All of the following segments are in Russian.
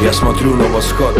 Я смотрю на восход,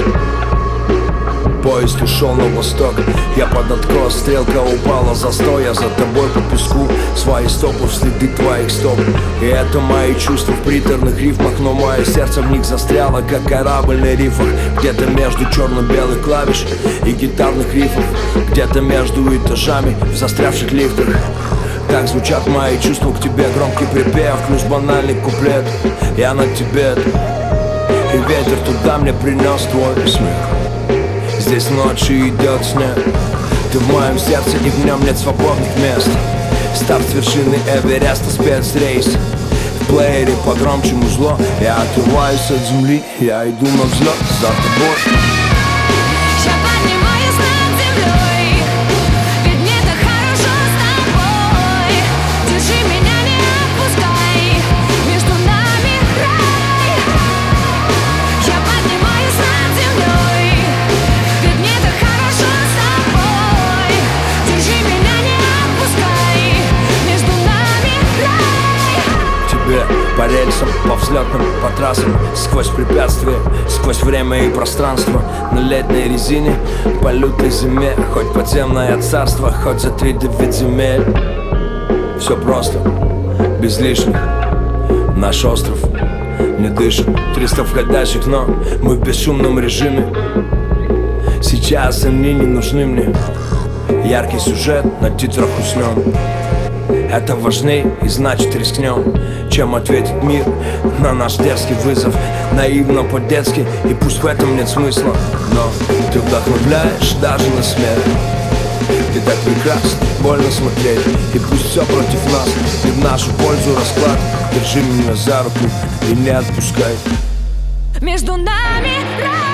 поезд ушел на восток. Я под откос, стрелка упала, застой. Я за тобой по песку, свои стопы в следы твоих стоп. И это мои чувства в приторных рифмах, но мое сердце в них застряло, как корабль на рифах. Где-то между черно-белых клавиш и гитарных рифов, где-то между этажами в застрявших лифтах. Так звучат мои чувства к тебе, громкий припев плюс банальный куплет. Я на тебе, и ветер туда мне принес твой смех. Здесь ночью идет снег, ты в моем сердце, и в нем нет свободных мест. Старт с вершины Эвереста, спецрейс. В плеере погромче музло. Я отрываюсь от земли, я иду на взлет за тобой. Я поднимаюсь над землей, ведь мне так хорошо с тобой. Держи меня, не отпускай, между нами рай. Я поднимаюсь над землей, ведь мне так хорошо с тобой. Держи меня, не отпускай, между нами рай. Тебе по рельсам, по взлетным, по трассам, сквозь препятствия, сквозь время и пространство. На летней резине, по лютой зиме, хоть подземное царство, хоть за 3-9 земель. Все просто, без лишних. Наш остров не дышит, 300 входящих, но мы в бесшумном режиме. Сейчас они не нужны мне. Яркий сюжет на титрах уснем. Это важней и значит рискнем, чем ответить мир на наш дерзкий вызов. Наивно по-детски, и пусть в этом нет смысла, но ты вдохновляешь даже на смерть. Ты так прекрасна, больно смотреть, и пусть все против нас, и в нашу пользу расклад. Держи меня за руку и не отпускай. Между нами рай.